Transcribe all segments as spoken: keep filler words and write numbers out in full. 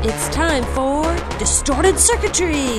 It's time for Distorted Circuitry!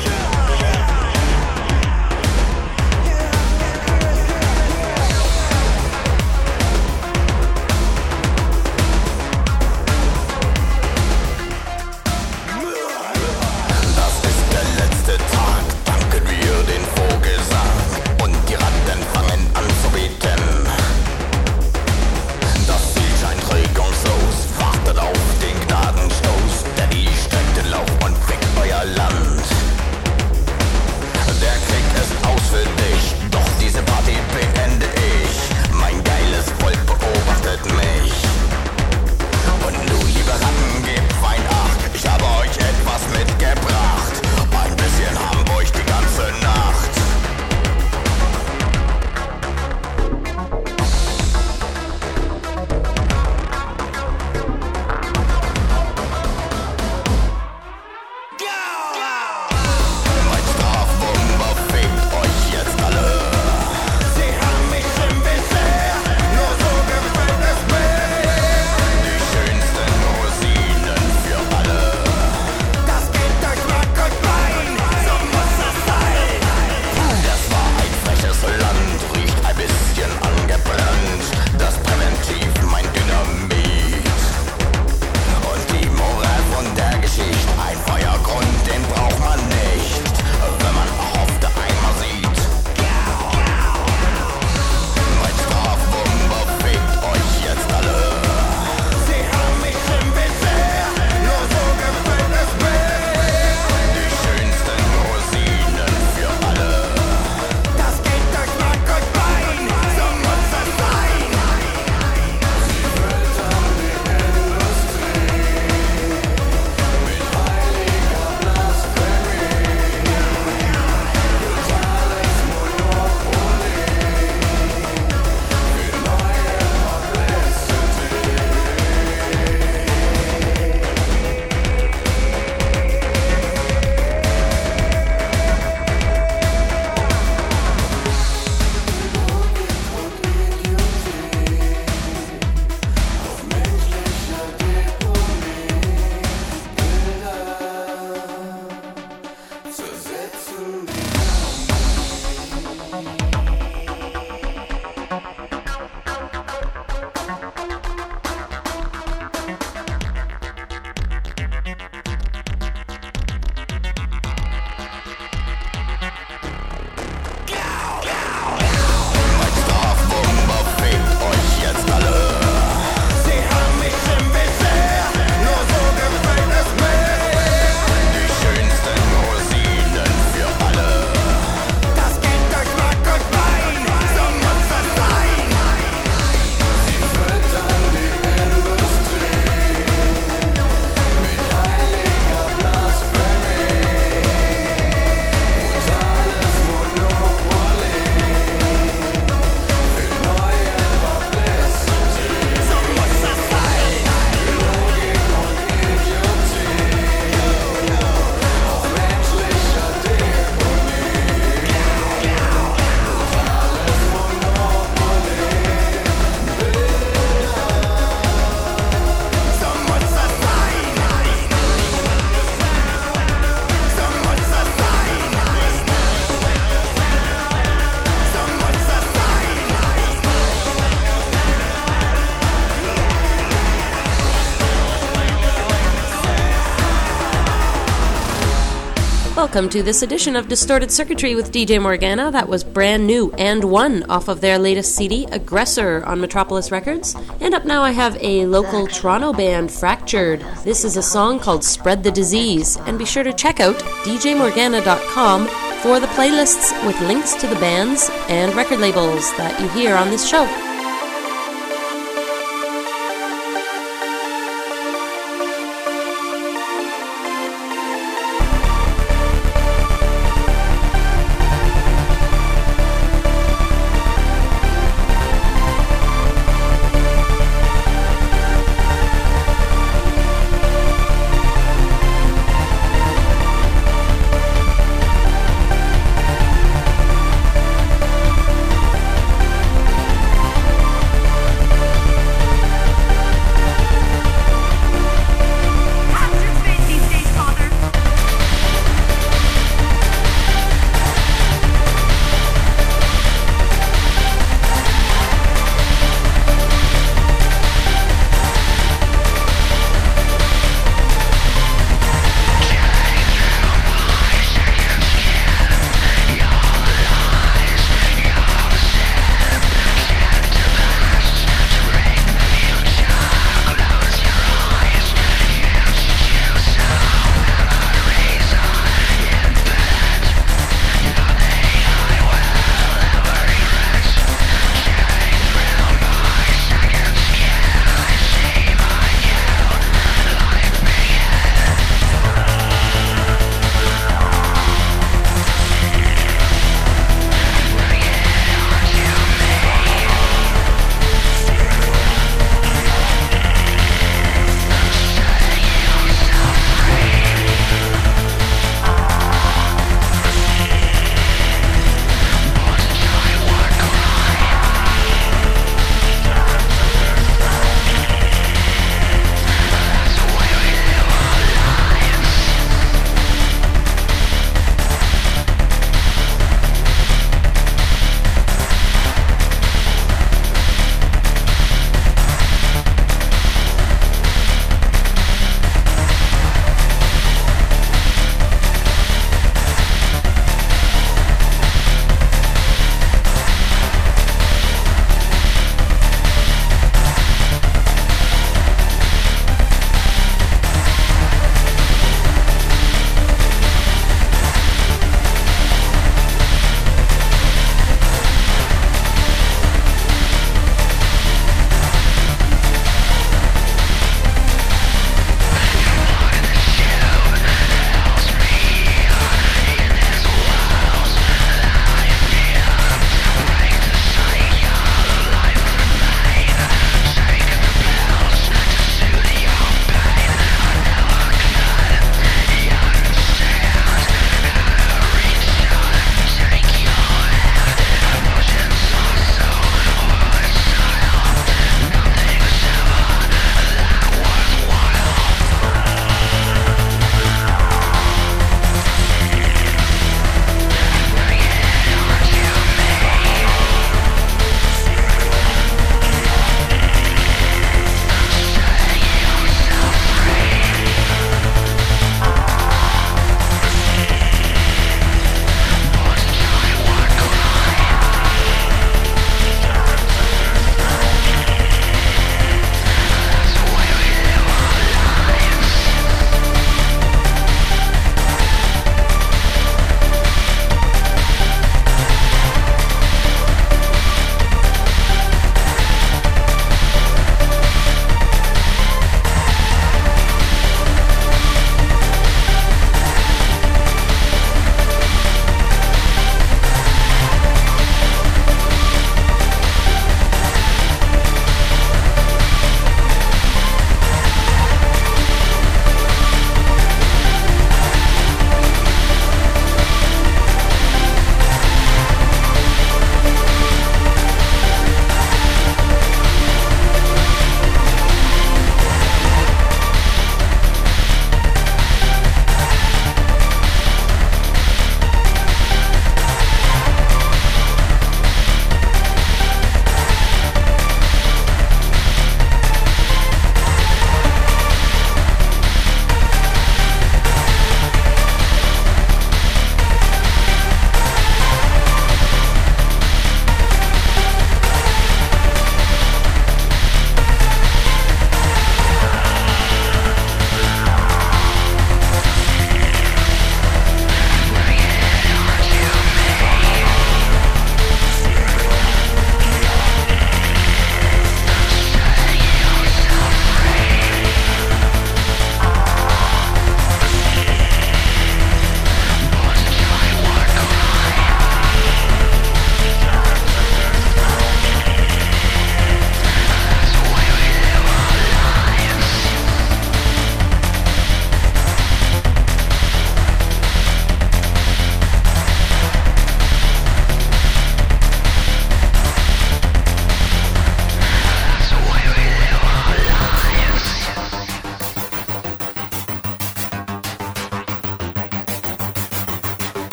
Welcome to this edition of Distorted Circuitry with D J Morgana. That was brand new and one off of their latest C D, Aggressor, on Metropolis Records. And up now I have a local Toronto band, Fractured. This is a song called Spread the Disease. And be sure to check out d j morgana dot com for the playlists with links to the bands and record labels that you hear on this show.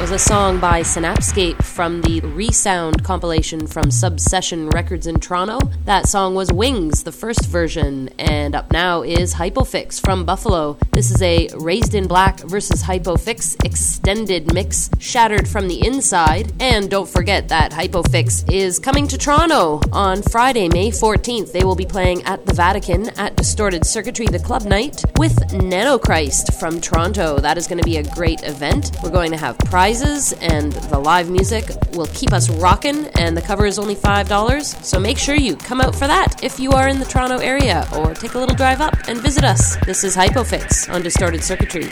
was a song by Synapscape from the Resound compilation from Subsession Records in Toronto. That song was Wings, the first version, and up now is Hypofix from Buffalo. This is a Raised in Black versus Hypofix extended mix, Shattered from the Inside. And don't forget that Hypofix is coming to Toronto on Friday, May fourteenth. They will be playing at the Vatican at Distorted Circuitry, the club night, with Nanochrist from Toronto. That is going to be a great event. We're going to have prizes, and the live music will keep us rocking, and the cover is only five dollars, so make sure you come out for that if you are in the Toronto area, or take a little drive up and visit us. This is Hypofix on Distorted Circuitry.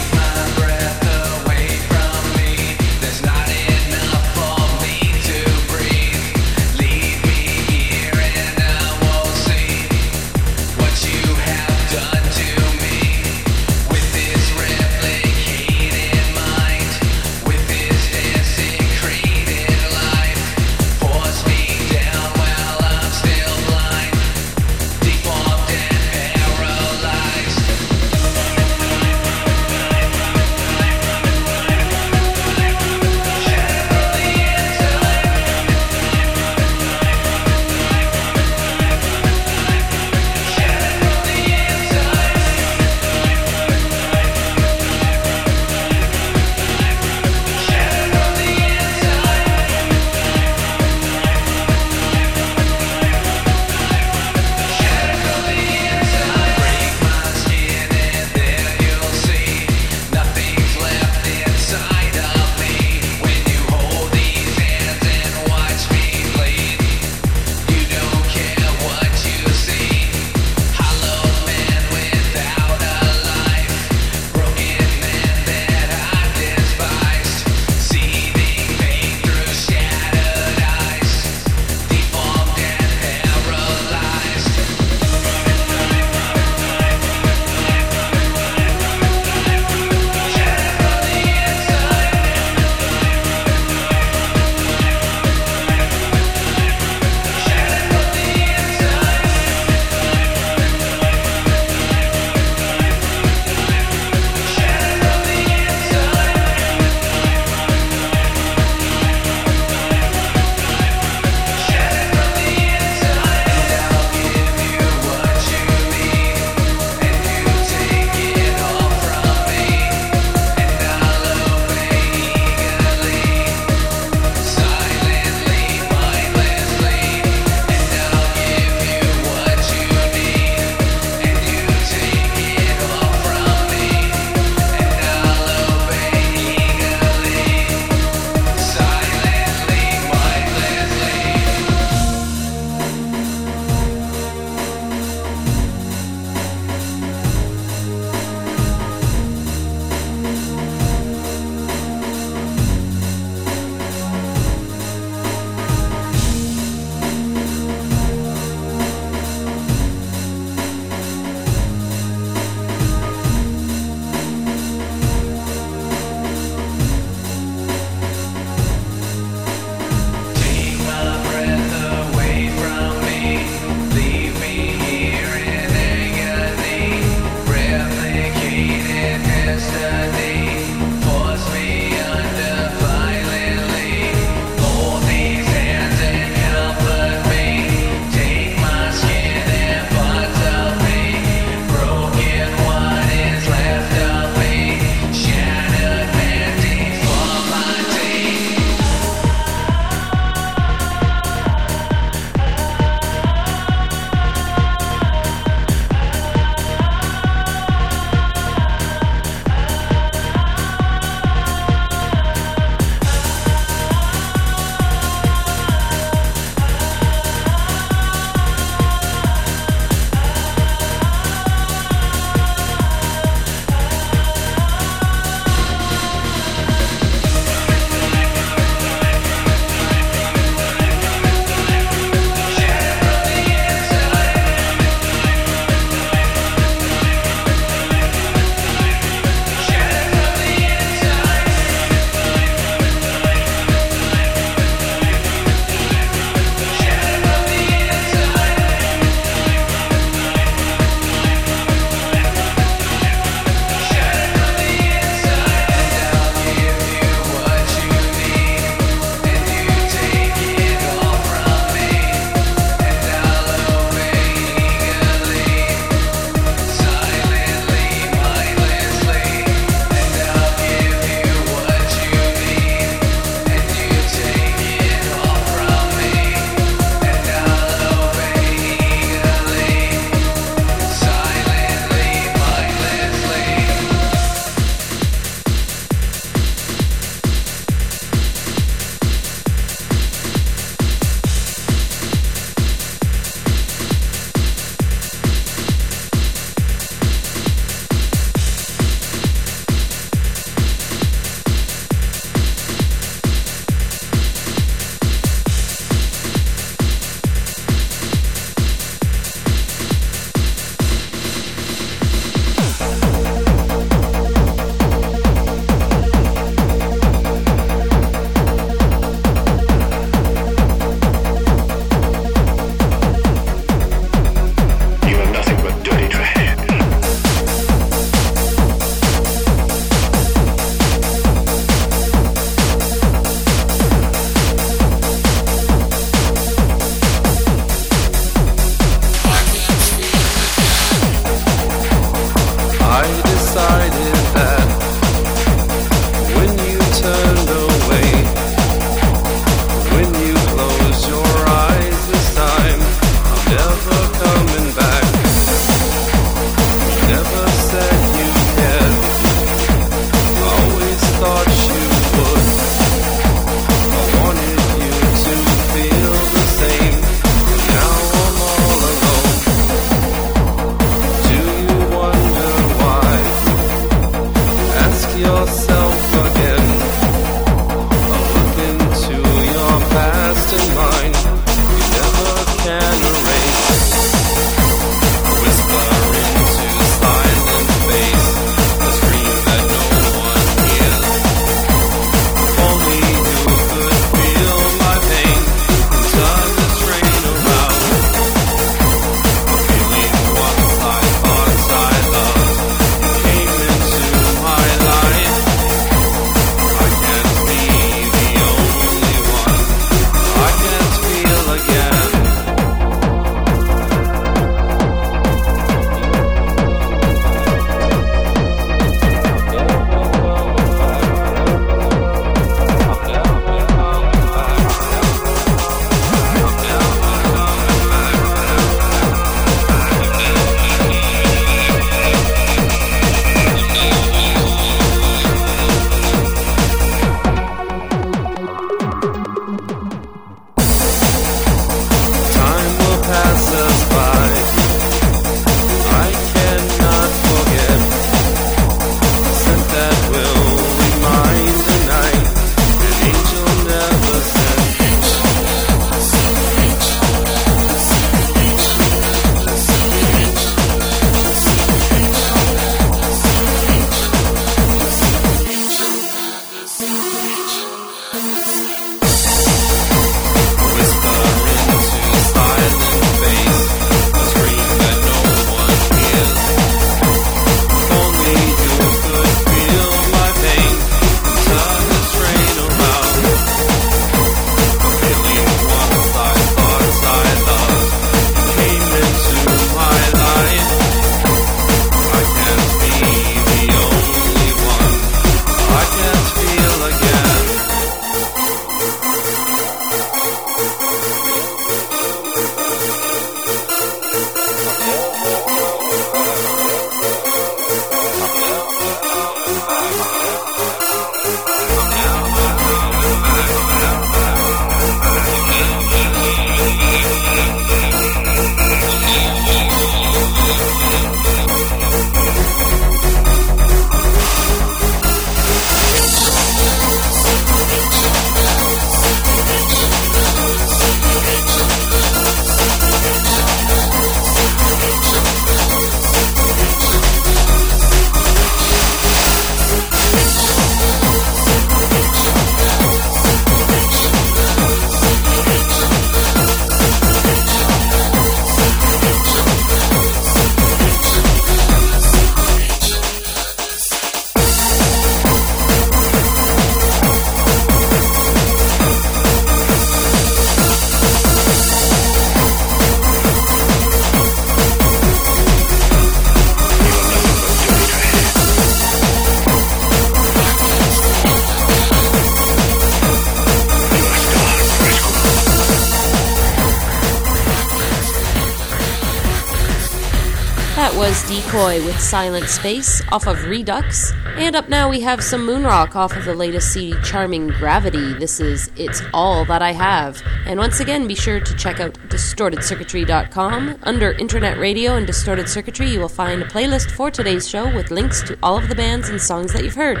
That was Decoy with Silent Space off of Redux. And up now we have some Moonrock off of the latest C D, Charming Gravity. This is It's All That I Have. And once again, be sure to check out distorted circuitry dot com. Under Internet Radio and Distorted Circuitry, you will find a playlist for today's show with links to all of the bands and songs that you've heard.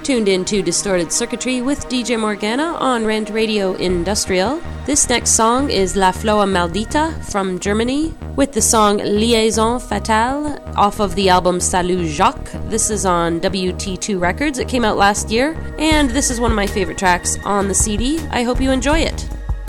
tuned in to Distorted Circuitry with D J Morgana on Rent Radio Industrial. This next song is La Floa Maldita from Germany with the song Liaison Fatale off of the album Salut Jacques. This is on W T two Records. It came out last year, and this is one of my favorite tracks on the C D. I hope you enjoy it.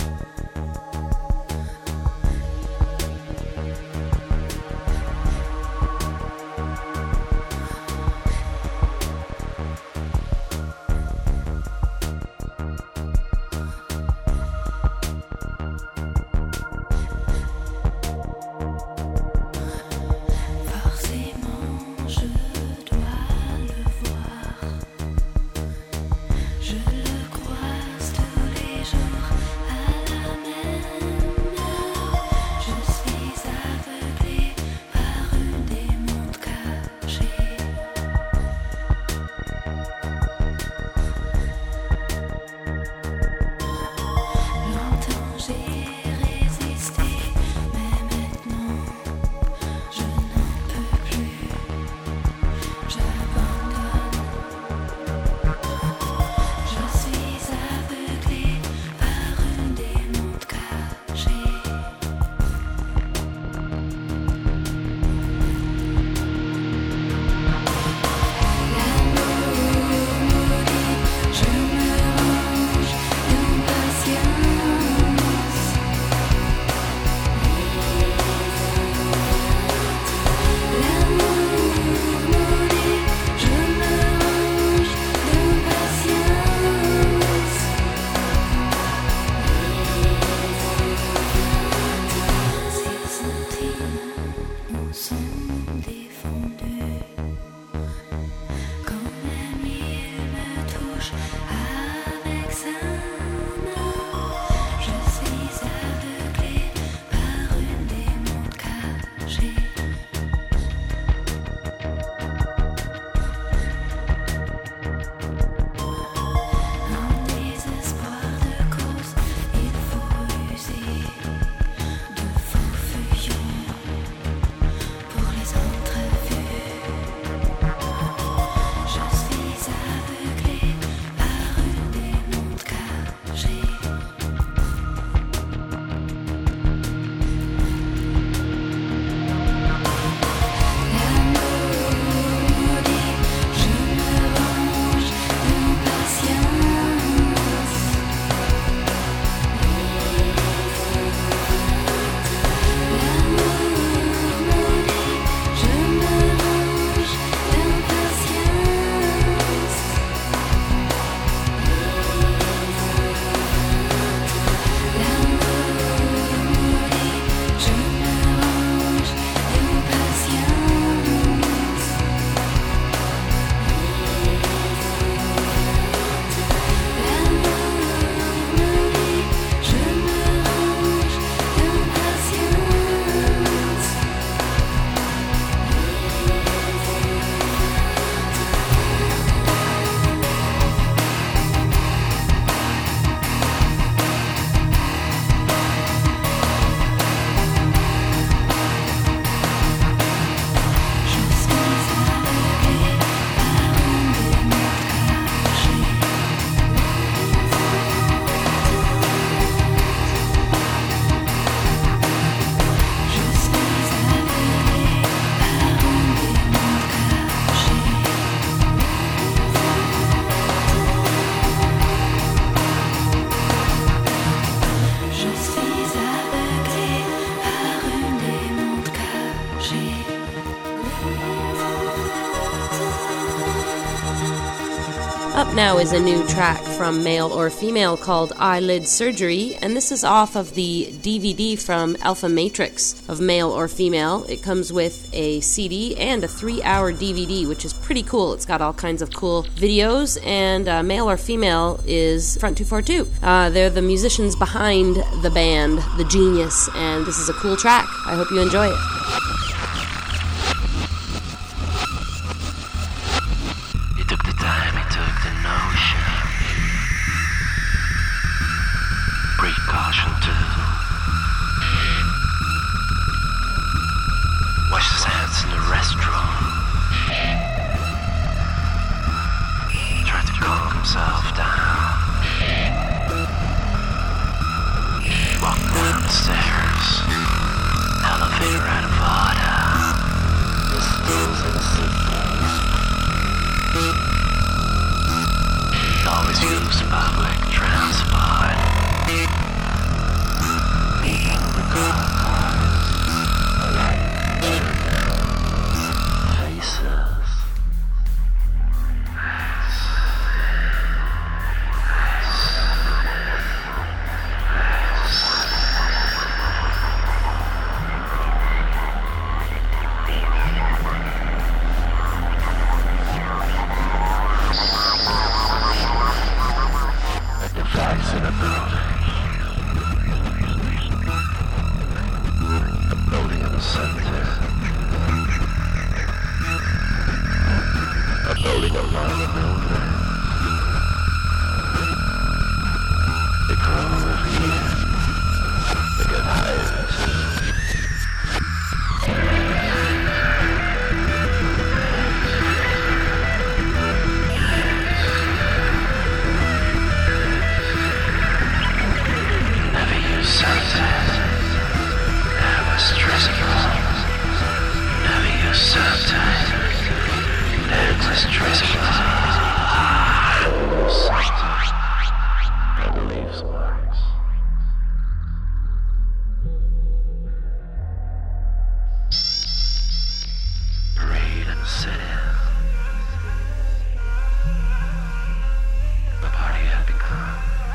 Up now is a new track from Male or Female called Eyelid Surgery, and this is off of the D V D from Alpha Matrix of Male or Female. It comes with a C D and a three-hour D V D, which is pretty cool. It's got all kinds of cool videos, and uh, Male or Female is Front two forty-two. Uh, they're the musicians behind the band, The Genius, and this is a cool track. I hope you enjoy it. Try to himself down. Walk down the stairs. Elevator out of order. The stairs in a suitcase. Always use public transport. Being the cars. Faces. Device in a building. A building in the center. A building along the building. They grow over here. They get higher too. Sunset, never stressful. Never use sunset, never stressful. Sunset, never leaves marks. Read and sit in. The party had begun.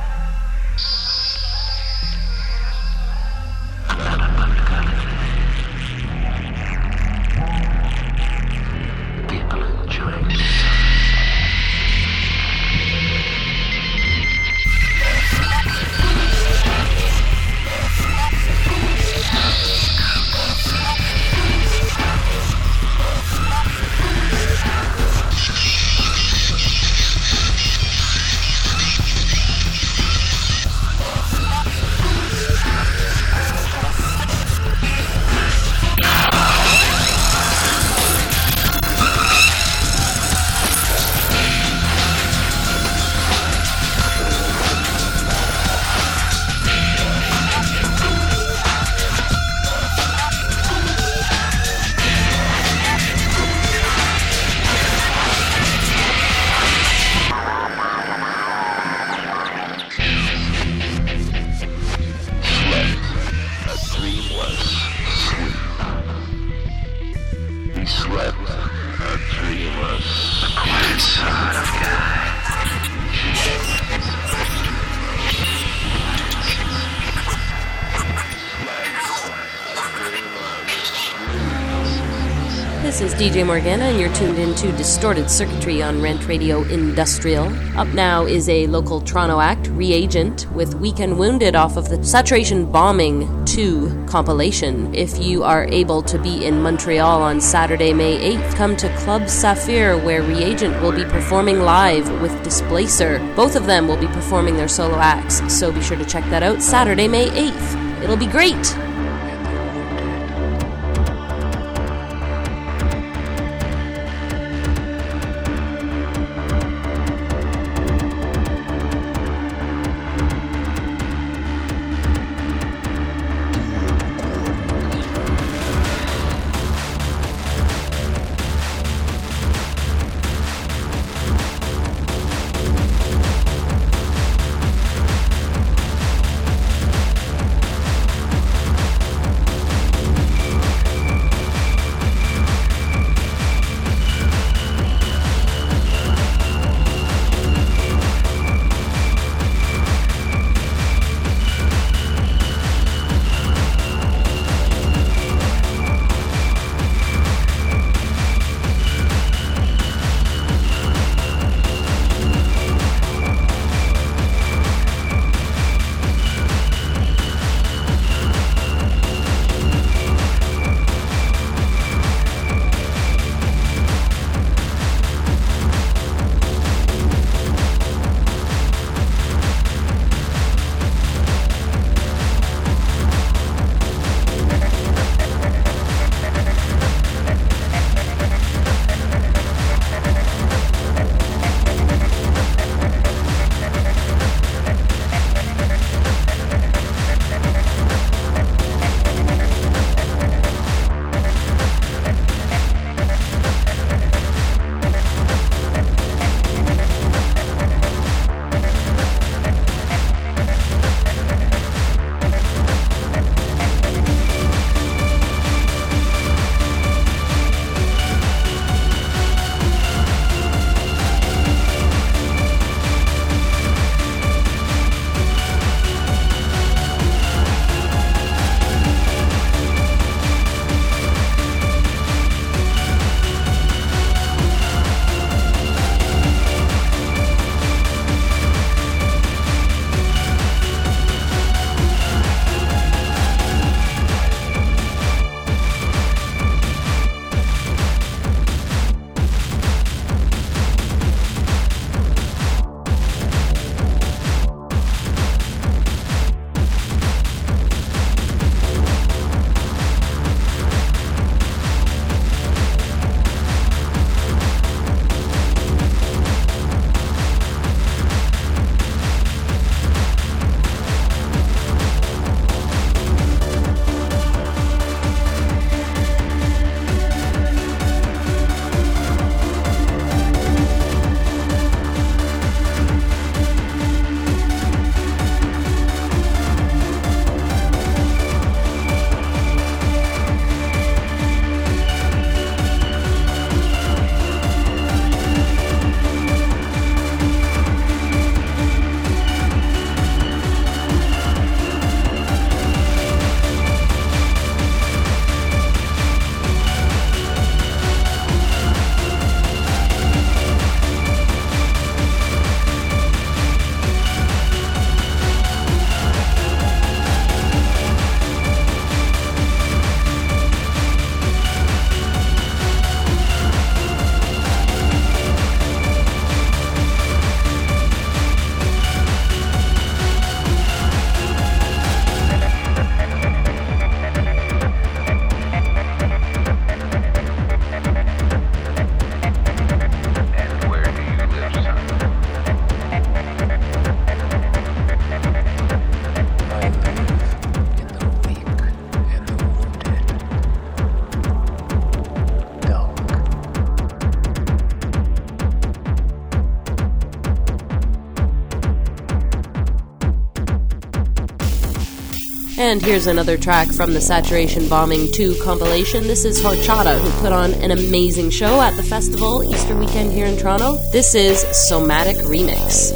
This is D J Morgana, and you're tuned into Distorted Circuitry on Rent Radio Industrial. Up now is a local Toronto act, Reagent, with Weekend Wounded off of the Saturation Bombing two compilation. If you are able to be in Montreal on Saturday, May eighth, come to Club Saphir, where Reagent will be performing live with Displacer. Both of them will be performing their solo acts, so be sure to check that out Saturday, May eighth. It'll be great! And here's another track from the Saturation Bombing two compilation. This is Horchata, who put on an amazing show at the festival Easter weekend here in Toronto. This is Somatic Remix.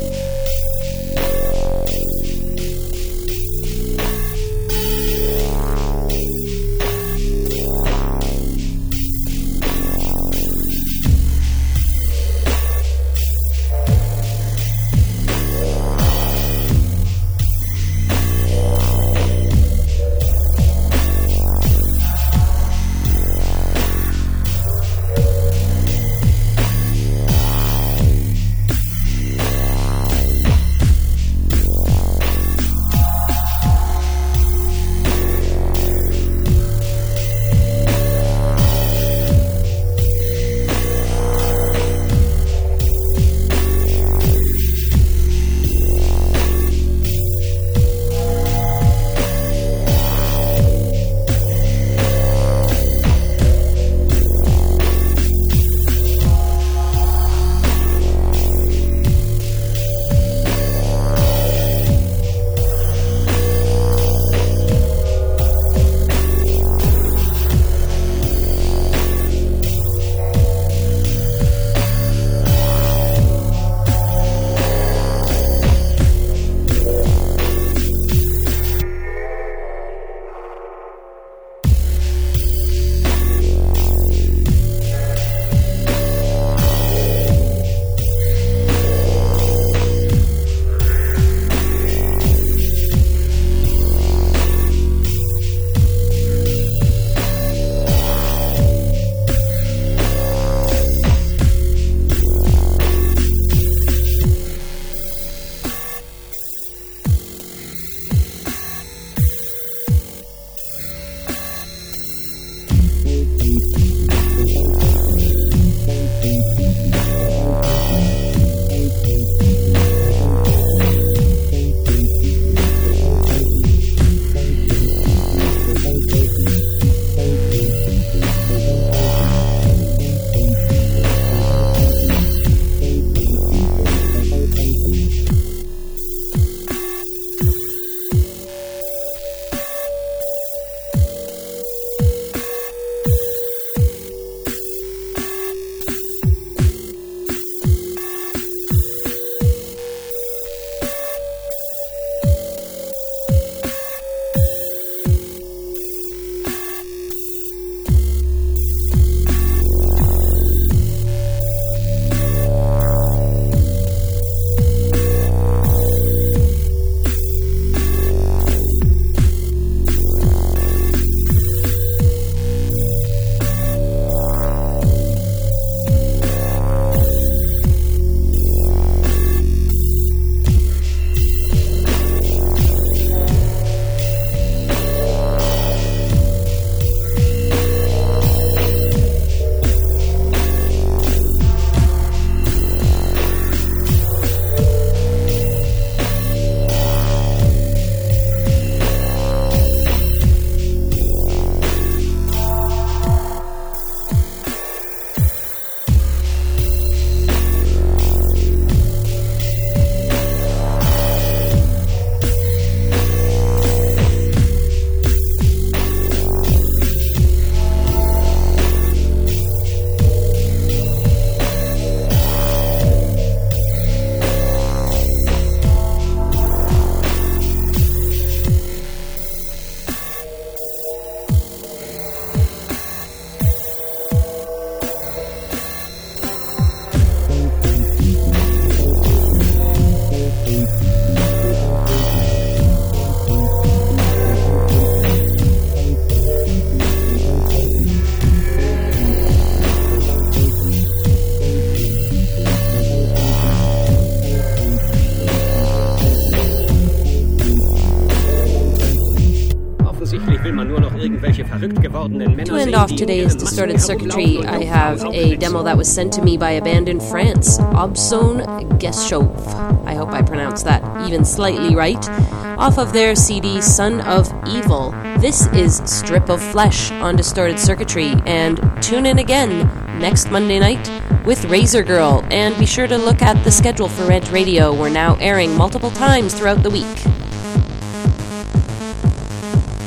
To end off today's Distorted Circuitry, I have a demo that was sent to me by a band in France, Obson Geshove. I hope I pronounced that even slightly right. Off of their C D Son of Evil. This is Strip of Flesh on Distorted Circuitry, and tune in again next Monday night with Razor Girl, and be sure to look at the schedule for Rant Radio. We're now airing multiple times throughout the week.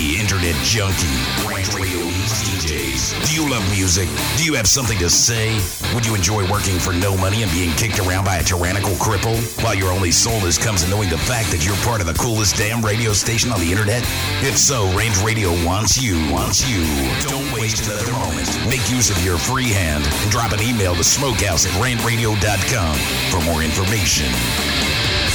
Hey, internet junkie. Range Radio needs D Js. Do you love music? Do you have something to say? Would you enjoy working for no money and being kicked around by a tyrannical cripple while your only solace comes in knowing the fact that you're part of the coolest damn radio station on the internet? If so, Range Radio wants you. Wants you. Don't waste another moment. Make use of your free hand and drop an email to smokehouse at range radio dot com for more information.